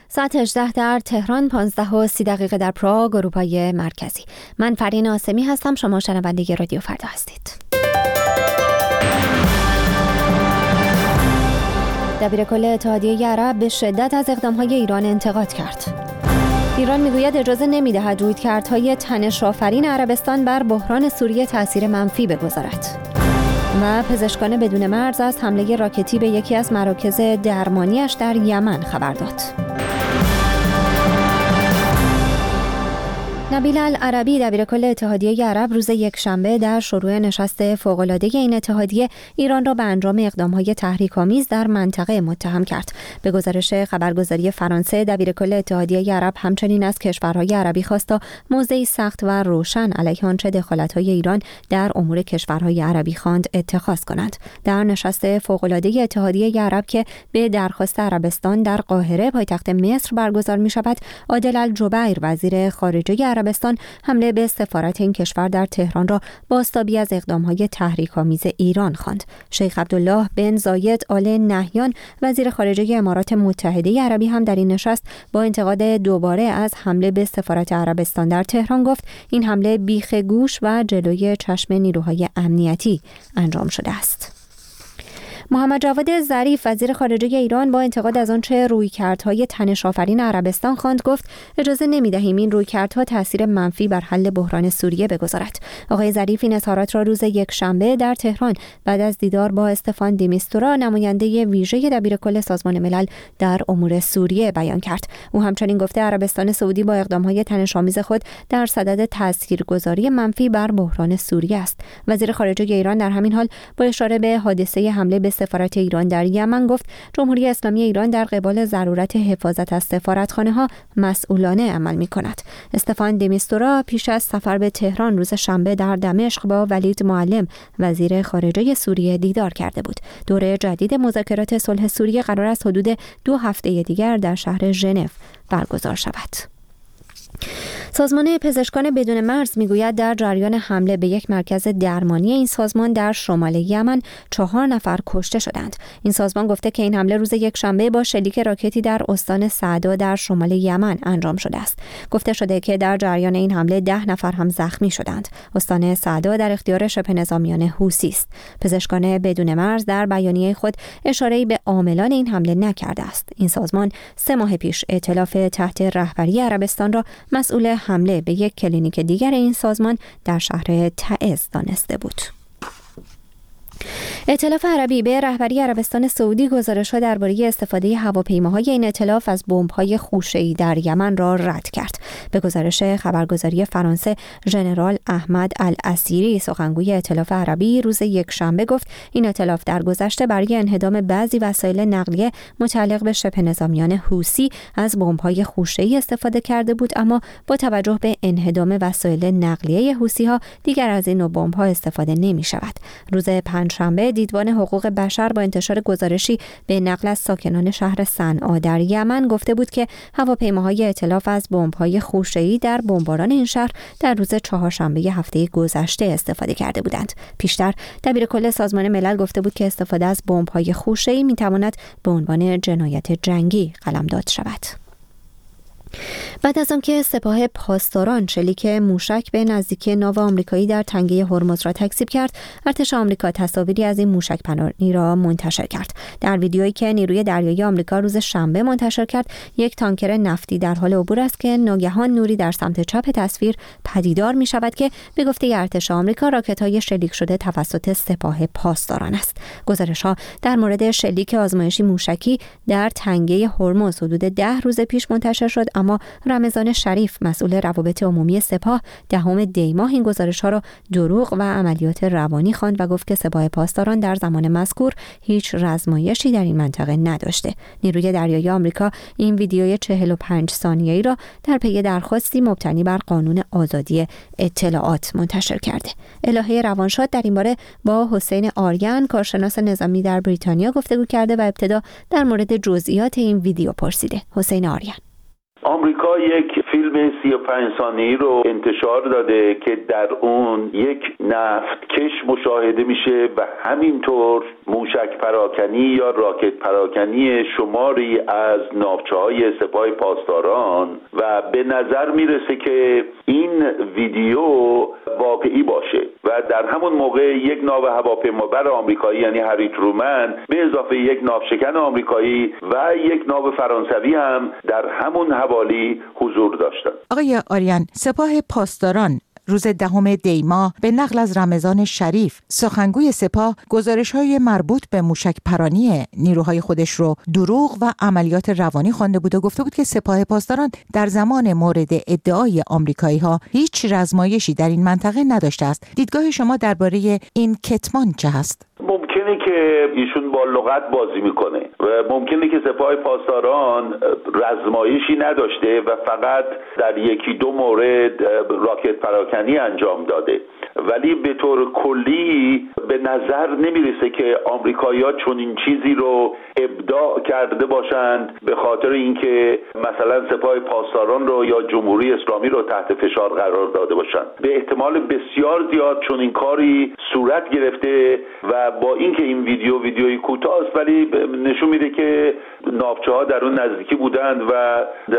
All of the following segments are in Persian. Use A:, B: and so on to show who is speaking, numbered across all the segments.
A: ساعت 18 در تهران، 15:30 در پراگ، اروپای مرکزی. من فرین آسمی هستم. شما شنونده رادیو فردا هستید. دبیرکل اتحادیه عرب به شدت از اقدام‌های ایران انتقاد کرد. ایران میگوید اجازه نمی‌دهد رویکردهای تنش‌آفرین عربستان بر بحران سوریه تأثیر منفی بگذارد. و پزشکان بدون مرز از حمله راکتی به یکی از مراکز درمانیش در یمن خبر داد. نبیل العربی دبیرکل اتحادیه عرب روز یکشنبه در شروع نشست فوق‌العاده این اتحادیه ایران را به انجام اقدام‌های تحریک‌آمیز در منطقه متهم کرد. به گزارش خبرگزاری فرانسه، دبیرکل اتحادیه عرب همچنین از کشورهای عربی خواست تا موضعی سخت و روشن علیه آنچه دخالت‌های ایران در امور کشورهای عربی خواند اتخاذ کنند. در نشست فوق‌العاده اتحادیه عرب که به درخواست عربستان در قاهره پایتخت مصر برگزار می‌شود، عادل الجبیر وزیر خارجه عربستان حمله به سفارت این کشور در تهران را بازتابی از اقدام‌های تحریک‌آمیز ایران خواند. شیخ عبدالله بن زاید آل نهیان وزیر خارجه امارات متحده عربی هم در این نشست با انتقاد دوباره از حمله به سفارت عربستان در تهران گفت این حمله بیخ گوش و جلوی چشم نیروهای امنیتی انجام شده است. محمد جواد ظریف وزیر خارجه ایران با انتقاد از آنچه رویکردهای تنش‌آفرین عربستان خواند گفت اجازه نمی‌دهیم این رویکردها تأثیر منفی بر حل بحران سوریه بگذارد. آقای ظریف این اظهارات را روز یکشنبه در تهران بعد از دیدار با استفان دی میستورا نماینده ویژه دبیرکل سازمان ملل در امور سوریه بیان کرد. او همچنین گفته عربستان سعودی با اقدام‌های تنش‌آمیز خود در صدد تاثیرگذاری منفی بر بحران سوریه است. وزیر خارجه ایران در همین حال با اشاره به حادثه حمله به سفارت ایران در یمن گفت جمهوری اسلامی ایران در قبال ضرورت حفاظت از سفارتخانه‌ها مسئولانه عمل می‌کند. استفان دی میستورا پیش از سفر به تهران روز شنبه در دمشق با ولید معلم وزیر خارجه سوریه دیدار کرده بود. دوره جدید مذاکرات صلح سوریه قرار است حدود 2 هفته دیگر در شهر ژنو برگزار شود. سازمان پزشکان بدون مرز میگوید در جریان حمله به یک مرکز درمانی این سازمان در شمال یمن 4 نفر کشته شدند. این سازمان گفته که این حمله روز یکشنبه با شلیک راکتی در استان سعدا در شمال یمن انجام شده است. گفته شده که در جریان این حمله 10 نفر هم زخمی شدند. استان سعدا در اختیار شبه نظامیان حوثی است. پزشکان بدون مرز در بیانیه خود اشاره‌ای به عاملان این حمله نکرده است. این سازمان 3 ماه پیش ائتلاف تحت رهبری عربستان را مسئول حمله به یک کلینیک دیگر این سازمان در شهر تعز دانسته بود. ائتلاف عربی به رهبری عربستان سعودی گزارش‌ها درباره استفاده هواپیماهای این ائتلاف از بمب‌های خوشه‌ای در یمن را رد کرد. به گزارش خبرگزاری فرانسه، ژنرال احمد الاسیری سخنگوی ائتلاف عربی روز یکشنبه گفت این ائتلاف در گذشته برای انهدام بعضی وسایل نقلیه متعلق به شبه نظامیان حوثی از بمب‌های خوشه‌ای استفاده کرده بود، اما با توجه به انهدام وسایل نقلیه حوثی‌ها دیگر از این نوع بمب‌ها استفاده نمی‌شود. روز پنجشنبه دیدبان حقوق بشر با انتشار گزارشی به نقل از ساکنان شهر صنعا در یمن گفته بود که هواپیماهای ائتلاف از بمب‌های خوشه‌ای در بمباران این شهر در روز چهارشنبه هفته گذشته استفاده کرده بودند. پیشتر دبیرکل سازمان ملل گفته بود که استفاده از بمب‌های خوشه‌ای می‌تواند به عنوان جنایت جنگی قلمداد شود. بعد از آنکه سپاه پاسداران شلیک موشک به نزدیکی ناو آمریکایی در تنگه هرمز را تکذیب کرد، ارتش آمریکا تصاویری از این موشک پناهی را منتشر کرد. در ویدیویی که نیروی دریایی آمریکا روز شنبه منتشر کرد، یک تانکر نفتی در حال عبور است که ناگهان نوری در سمت چپ تصویر پدیدار می شود که به گفته ارتش آمریکا راکت‌های شلیک شده توسط سپاه پاسداران است. گزارش‌ها در مورد شلیک آزمایشی موشکی در تنگه هرمز حدود 10 روز پیش منتشر شد، اما رمضان شریف مسئول روابط عمومی سپاه 10 دی ماه این گزارش‌ها را دروغ و عملیات روانی خواند و گفت که سپاه پاسداران در زمان مذکور هیچ رزمایشی در این منطقه نداشته. نیروی دریایی آمریکا این ویدیوی 45 ثانیه‌ای را در پی درخواستی مبتنی بر قانون آزادی اطلاعات منتشر کرده. الهه روانشاد در این باره با حسین آریان کارشناس نظامی در بریتانیا گفتگو کرده و ابتدا در مورد جزئیات این ویدیو پرسیده. حسین آریان:
B: آمریکا یک فیلم 35 ثانیه‌ای رو انتشار داده که در اون یک نفتکش مشاهده میشه و همینطور موشک پراکنی یا راکت پراکنی شماری از ناوچه‌های سپاه پاسداران و به نظر میرسه که این ویدیو واقعی باشه و در همون موقع یک ناو هواپیمابر آمریکایی یعنی هری ترومن به اضافه یک ناوشکن آمریکایی و یک ناو فرانسوی هم در همون حوالی حضور داشتند.
C: آقای آریان، سپاه پاسداران روز 10 دی ماه به نقل از رمضان شریف سخنگوی سپاه گزارش‌های مربوط به موشک پرانی نیروهای خودش رو دروغ و عملیات روانی خوانده بود و گفته بود که سپاه پاسداران در زمان مورد ادعای آمریکایی‌ها هیچ رزمایشی در این منطقه نداشته است. دیدگاه شما درباره این کتمان چه هست؟
B: ممکنه که ایشون با لغت بازی میکنه و ممکنه که سپاه پاسداران رزمایشی نداشته و فقط در 1-2 مورد راکت پراکنی انجام داده، ولی به طور کلی به نظر نمیرسه که آمریکایی‌ها چون این چیزی رو ابداع کرده باشند به خاطر اینکه مثلا سپاه پاسداران رو یا جمهوری اسلامی رو تحت فشار قرار داده باشند. به احتمال بسیار زیاد چون این کاری صورت گرفته و با اینکه این ویدیوی کوتاه است ولی نشون میده که ناوچه‌ها در اون نزدیکی بودند و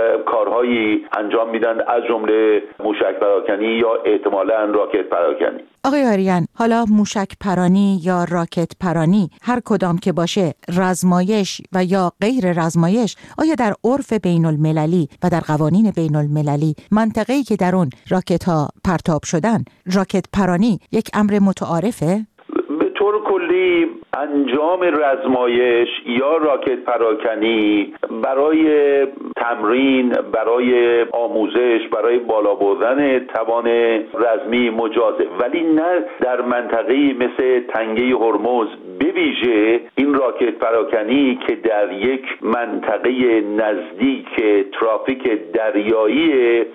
B: کارهایی انجام میدن از جمله موشک پراکنی یا احتمالاً راکت پراکنی.
C: آقای آریان، حالا موشک پرانی یا راکت پرانی هر کدام که باشه، رزمایش و یا غیر رزمایش، آیا در عرف بین المللی و در قوانین بین المللی منطقه‌ای که در اون راکت ها پرتاب شدن راکت پرانی یک امر متعارفه؟
B: به طور کلی انجام رزمایش یا راکت پراکنی برای تمرین، برای آموزش، برای بالا بردن توان رزمی مجازه، ولی نه در منطقه‌ای مثل تنگه هرمز، به ویژه این راکت پراکنی که در یک منطقه نزدیک ترافیک دریایی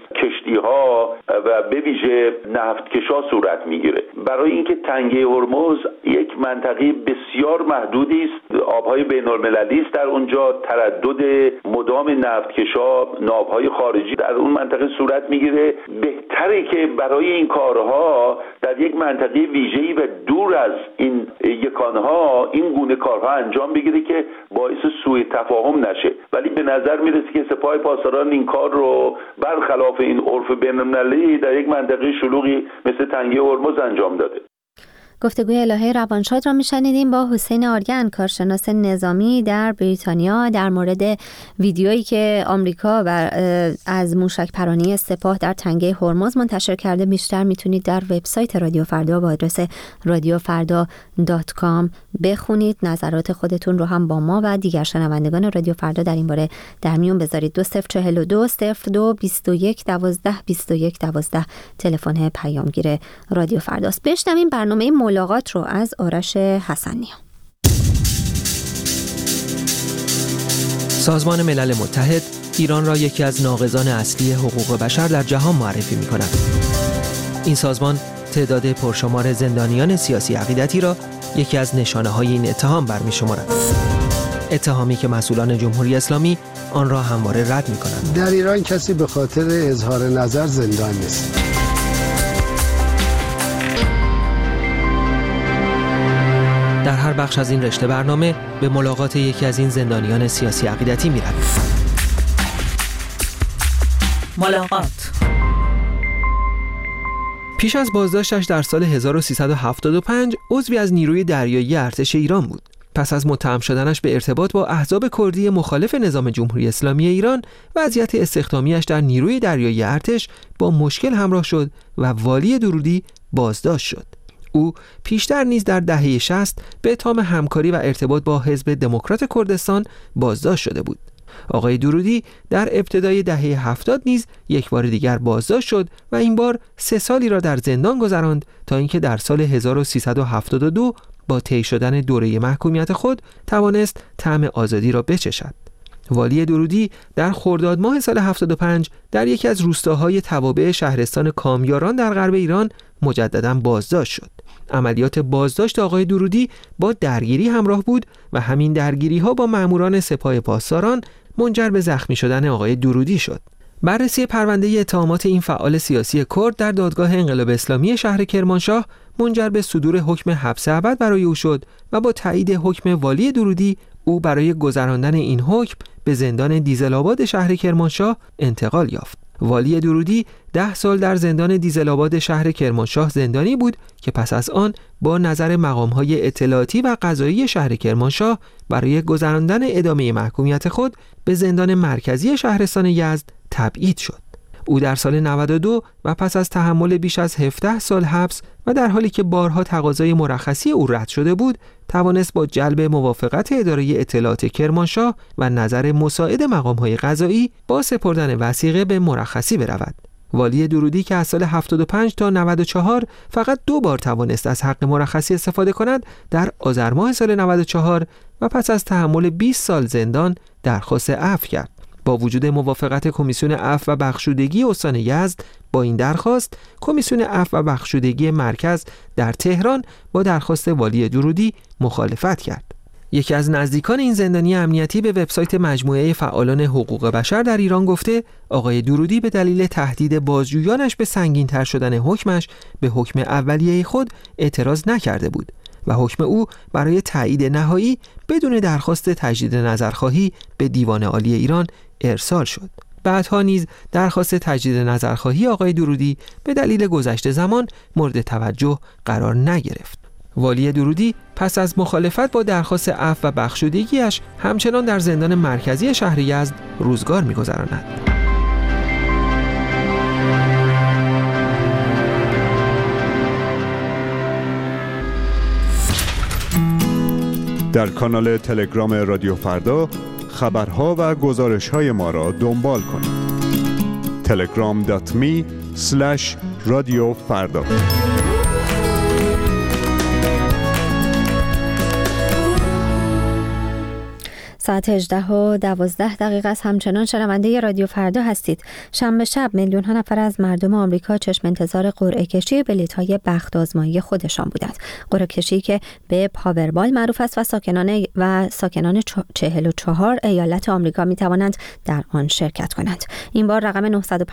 B: کشتی‌ها و به ویژه نفتکش‌ها صورت میگیره. برای اینکه تنگه هرمز یک منطقه بسیار محدودی است، آبهای بین‌المللی است، در اونجا تردد مدام نفتکش‌ها، ناوهای خارجی در اون منطقه صورت میگیره. بهتره که برای این کارها در یک منطقه ویژه‌ای و دور از این یکانها این گونه کارها انجام بگیره که باعث سوء تفاهم نشه، ولی به نظر میرسه که سپاه پاسداران این کار رو برخلاف این عرف بین‌المللی در یک منطقه شلوغی مثل تنگه هرمز انجام داده.
A: گفتگوی الهه روانشاد را میشنیدیم با حسین آریان، کارشناس نظامی در بریتانیا، در مورد ویدیویی که آمریکا و از موشک پرانی سپاه در تنگه هرمز منتشر کرده. بیشتر میتونید در وبسایت رادیو فردا با آدرس radiofarda.com بخونید. نظرات خودتون رو هم با ما و دیگر شنوندگان رادیو فردا در این باره در میون بذارید. 2042 02 21 12 21 12 تلفن پیامگیر رادیو فرداست. بشنویم برنامه ملاقات رو از آرش حسنی.
D: سازمان ملل متحد ایران را یکی از ناقضان اصلی حقوق بشر در جهان معرفی می‌کند. این سازمان تعداد پرشمار زندانیان سیاسی عقیدتی را یکی از نشانه‌های این اتهام برمی‌شمارد. اتهامی که مسئولان جمهوری اسلامی آن را همواره رد می‌کنند.
E: در ایران کسی به خاطر اظهار نظر زندان نیست.
D: در هر بخش از این رشته برنامه به ملاقات یکی از این زندانیان سیاسی عقیدتی می‌رویم.
C: ملاقات.
D: پیش از بازداشتش در سال 1375 عضوی از نیروی دریایی ارتش ایران بود. پس از متهم شدنش به ارتباط با احزاب کردی مخالف نظام جمهوری اسلامی ایران، وضعیت استخدامیش در نیروی دریایی ارتش با مشکل همراه شد و والی درودی بازداشت شد. او پیشتر نیز در دهه 60 به اتهام همکاری و ارتباط با حزب دموکرات کردستان بازداشت شده بود. آقای درودی در ابتدای دهه 70 نیز یک بار دیگر بازداشت شد و این بار 3 سالی را در زندان گذراند تا اینکه در سال 1372 با طی شدن دوره محکومیت خود توانست طعم آزادی را بچشد. والی درودی در خرداد ماه سال 75 در یکی از روستاهای توابع شهرستان کامیاران در غرب ایران مجدداً بازداشت شد. عملیات بازداشت آقای درودی با درگیری همراه بود و همین درگیری‌ها با ماموران سپاه پاسداران منجر به زخمی شدن آقای درودی شد. بررسی پرونده اتهامات این فعال سیاسی کرد در دادگاه انقلاب اسلامی شهر کرمانشاه منجر به صدور حکم حبس ابد برای او شد و با تایید حکم والی درودی او برای گذراندن این حکم به زندان دیزل‌آباد شهر کرمانشاه انتقال یافت. والی درودی 10 سال در زندان دیزل‌آباد شهر کرمانشاه زندانی بود که پس از آن با نظر مقام‌های اطلاعاتی و قضایی شهر کرمانشاه برای گذراندن ادامه محکومیت خود به زندان مرکزی شهرستان یزد تبعید شد. او در سال 92 و پس از تحمل بیش از 17 سال حبس و در حالی که بارها تقاضای مرخصی او رد شده بود، توانست با جلب موافقت اداره اطلاعات کرمانشاه و نظر مساعد مقام‌های قضایی با سپردن وثیقه به مرخصی برود. والی درودی که از سال 75 تا 94 فقط 2 بار توانست از حق مرخصی استفاده کند، در آذر ماه سال 94 و پس از تحمل 20 سال زندان درخواست عفو کرد. با وجود موافقت کمیسیون عفو و بخشودگی استان یزد با این درخواست، کمیسیون عفو و بخشودگی مرکز در تهران با درخواست والی درودی مخالفت کرد. یکی از نزدیکان این زندانی امنیتی به وبسایت مجموعه فعالان حقوق بشر در ایران گفته آقای درودی به دلیل تهدید بازجویانش به سنگین‌تر شدن حکمش به حکم اولیه خود اعتراض نکرده بود و حکم او برای تایید نهایی بدون درخواست تجدید نظرخواهی به دیوان عالی ایران ارسال شد. بعدها نیز درخواست تجدید نظرخواهی آقای درودی به دلیل گذشت زمان مورد توجه قرار نگرفت. والی درودی پس از مخالفت با درخواست عفو و بخشودگیش همچنان در زندان مرکزی شهر یزد روزگار می‌گذراند.
F: در کانال تلگرام رادیو فردا خبرها و گزارش‌های ما را دنبال کنید. telegram.me/radiofarda
A: ساعت 18:12 است. همچنان شنونده رادیو فردا هستید. شنبه شب میلیون‌ها نفر از مردم آمریکا چشم انتظار قرعه کشی بلیط‌های بخت آزمایی خودشان بودند. قرعه کشی که به پاوربال معروف است و ساکنان 44 ایالت آمریکا می‌توانند در آن شرکت کنند. این بار رقم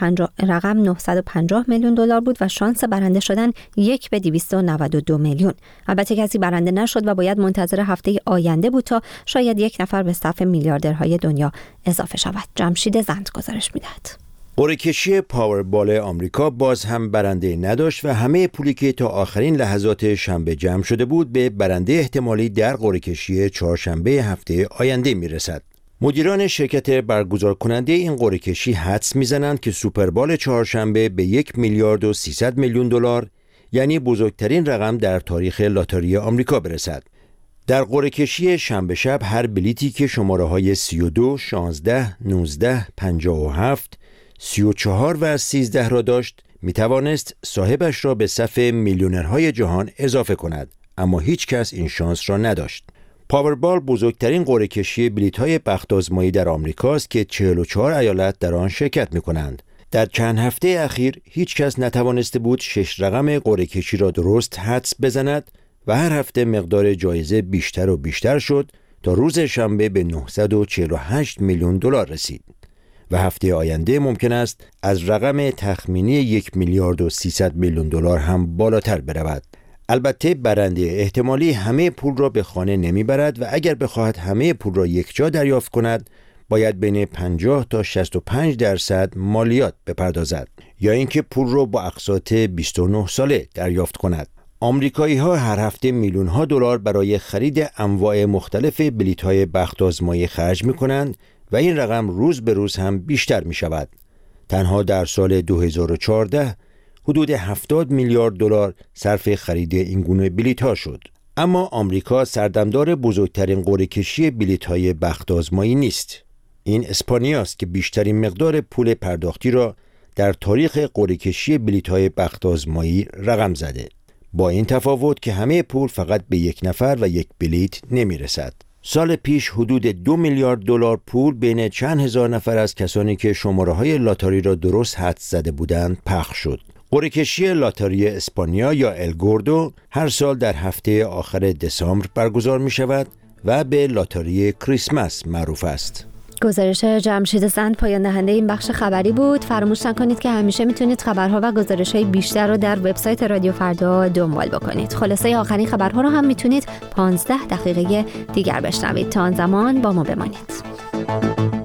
A: 950 میلیون دلار بود و شانس برنده شدن 1 به 292 میلیون. البته کسی برنده نشد و باید منتظر هفته آینده بود تا شاید یک نفر به صف میلیاردرهای دنیا اضافه شود. جمشید زند گزارش می‌دهد.
G: قرعه کشی پاوربال آمریکا باز هم برنده نداشت و همه پولی که تا آخرین لحظات شنبه جمع شده بود به برنده احتمالی در قرعه کشی چهارشنبه هفته آینده میرسد. مدیران شرکت برگزار کننده این قرعه کشی حدس میزنند که سوپربال چهارشنبه به 1 میلیارد و 300 میلیون دلار، یعنی بزرگترین رقم در تاریخ لاتاری آمریکا برسد. در قرعه کشی شنبه شب هر بلیتی که شماره‌های 32، 16، 19، 57، 34 و 13 را داشت میتوانست صاحبش را به صف میلیونرهای جهان اضافه کند، اما هیچ کس این شانس را نداشت. پاوربال بزرگترین قرعه کشی بلیط‌های بخت آزمایی در آمریکاست که 44 ایالت در آن شرکت می‌کنند. در چند هفته اخیر هیچ کس نتوانسته بود 6 رقم قرعه کشی را درست حدس بزند و هر هفته مقدار جایزه بیشتر و بیشتر شد تا روز شنبه به 948 میلیون دلار رسید و هفته آینده ممکن است از رقم تخمینی 1 میلیارد و 300 میلیون دلار هم بالاتر برود. البته برنده احتمالی همه پول را به خانه نمیبرد و اگر بخواهد همه پول را یکجا دریافت کند باید بین 50 تا 65% مالیات بپردازد یا اینکه پول را با اقساط 29 ساله دریافت کند. آمریکایی‌ها هر هفته میلیون‌ها دلار برای خرید انواع مختلف بلیط‌های بخت آزمایی خرج می‌کنند و این رقم روز به روز هم بیشتر می‌شود. تنها در سال 2014 حدود 70 میلیارد دلار صرف خرید این گونه بلیط‌ها شد. اما آمریکا سردمدار بزرگترین قرعه کشی بلیط‌های بخت آزمایی نیست. این اسپانیاست که بیشترین مقدار پول پرداختی را در تاریخ قرعه کشی بلیط‌های بخت آزمایی رقم زده. با این تفاوت که همه پول فقط به یک نفر و یک بلیط نمیرسد. سال پیش حدود 2 میلیارد دلار پول بین چند هزار نفر از کسانی که شماره‌های لاتاری را درست حدس زده بودند پخش شد. قرعه کشی لاتاری اسپانیا یا الگوردو هر سال در هفته آخر دسامبر برگزار می شود و به لاتاری کریسمس معروف است.
A: گزارش جمشید زند پایان دهنده این بخش خبری بود. فراموش نکنید که همیشه میتونید خبرها و گزارش‌های بیشتر رو در وبسایت رادیو فردا دنبال بکنید. خلاصه آخرین خبرها رو هم میتونید 15 دقیقه دیگر بشنوید. تا آن زمان با ما بمانید.